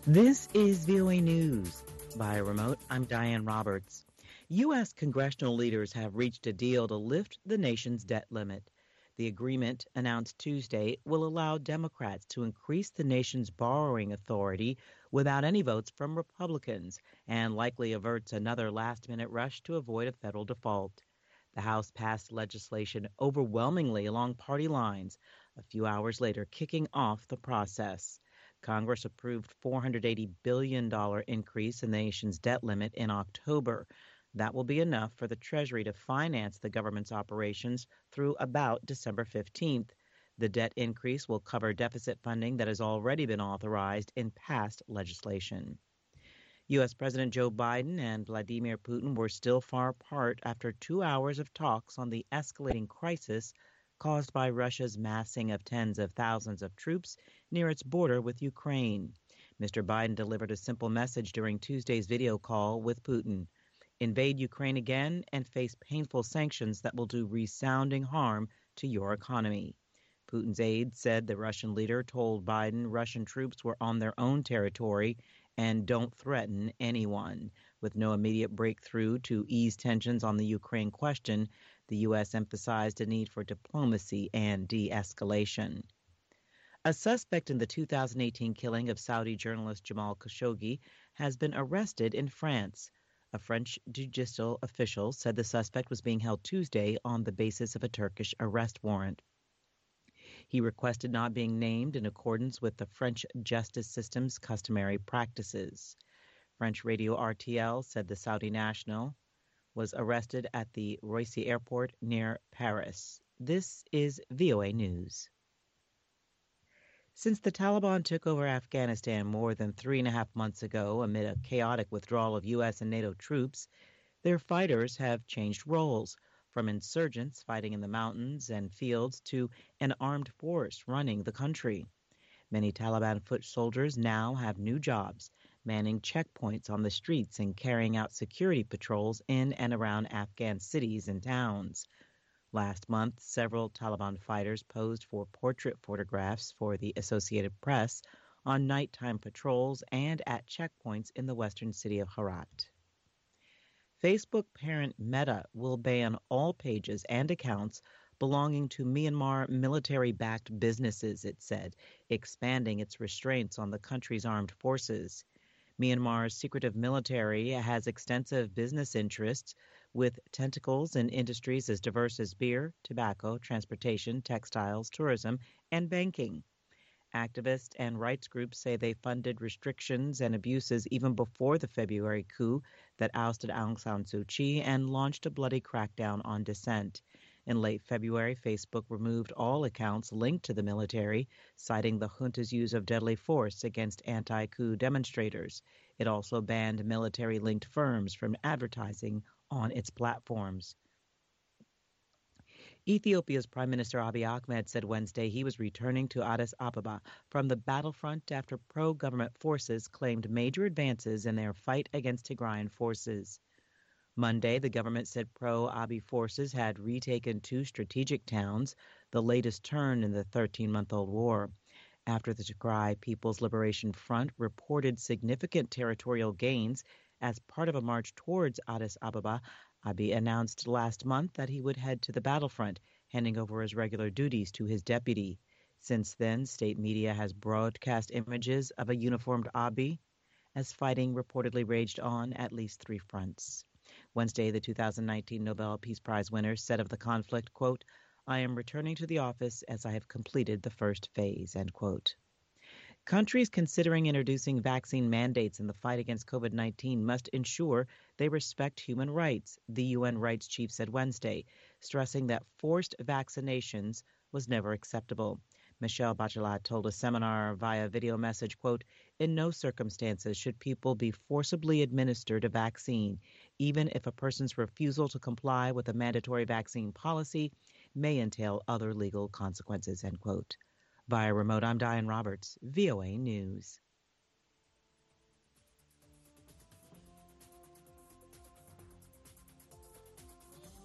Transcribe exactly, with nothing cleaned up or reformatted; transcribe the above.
This is V O A News. Via remote, I'm Diane Roberts. U S congressional leaders have reached a deal to lift the nation's debt limit. The agreement, announced Tuesday, will allow Democrats to increase the nation's borrowing authority without any votes from Republicans and likely averts another last-minute rush to avoid a federal default. The House passed legislation overwhelmingly along party lines, a few hours later kicking off the process. Congress approved four hundred eighty billion dollars increase in the nation's debt limit in October. That will be enough for the Treasury to finance the government's operations through about December fifteenth. The debt increase will cover deficit funding that has already been authorized in past legislation. U S. President Joe Biden and Vladimir Putin were still far apart after two hours of talks on the escalating crisis caused by Russia's massing of tens of thousands of troops near its border with Ukraine. Mister Biden delivered a simple message during Tuesday's video call with Putin: invade Ukraine again and face painful sanctions that will do resounding harm to your economy. Putin's aide said the Russian leader told Biden Russian troops were on their own territory and don't threaten anyone. With no immediate breakthrough to ease tensions on the Ukraine question, the U S emphasized a need for diplomacy and de-escalation. A suspect in the two thousand eighteen killing of Saudi journalist Jamal Khashoggi has been arrested in France. A French judicial official said the suspect was being held Tuesday on the basis of a Turkish arrest warrant. He requested not being named in accordance with the French justice system's customary practices. French radio R T L said the Saudi national was arrested at the Roissy airport near Paris. This is V O A News. Since the Taliban took over Afghanistan more than three and a half months ago amid a chaotic withdrawal of U S and NATO troops, their fighters have changed roles, from insurgents fighting in the mountains and fields to an armed force running the country. Many Taliban foot soldiers now have new jobs, manning checkpoints on the streets and carrying out security patrols in and around Afghan cities and towns. Last month, several Taliban fighters posed for portrait photographs for the Associated Press on nighttime patrols and at checkpoints in the western city of Herat. Facebook parent Meta will ban all pages and accounts belonging to Myanmar military-backed businesses, it said, expanding its restraints on the country's armed forces. Myanmar's secretive military has extensive business interests with tentacles in industries as diverse as beer, tobacco, transportation, textiles, tourism, and banking. Activists and rights groups say they funded restrictions and abuses even before the February coup that ousted Aung San Suu Kyi and launched a bloody crackdown on dissent. In late February, Facebook removed all accounts linked to the military, citing the junta's use of deadly force against anti-coup demonstrators. It also banned military-linked firms from advertising on its platforms. Ethiopia's Prime Minister Abiy Ahmed said Wednesday he was returning to Addis Ababa from the battlefront after pro-government forces claimed major advances in their fight against Tigrayan forces. Monday, the government said pro-Abiy forces had retaken two strategic towns, the latest turn in the thirteen-month-old war. After the Tigray People's Liberation Front reported significant territorial gains as part of a march towards Addis Ababa, Abiy announced last month that he would head to the battlefront, handing over his regular duties to his deputy. Since then, state media has broadcast images of a uniformed Abiy as fighting reportedly raged on at least three fronts. Wednesday, the two thousand nineteen Nobel Peace Prize winner said of the conflict, quote, "I am returning to the office as I have completed the first phase," end quote. Countries considering introducing vaccine mandates in the fight against COVID nineteen must ensure they respect human rights, the U N rights chief said Wednesday, stressing that forced vaccinations was never acceptable. Michelle Bachelet told a seminar via video message, quote, "In no circumstances should people be forcibly administered a vaccine, even if a person's refusal to comply with a mandatory vaccine policy may entail other legal consequences," end quote. Via remote, I'm Diane Roberts, V O A News.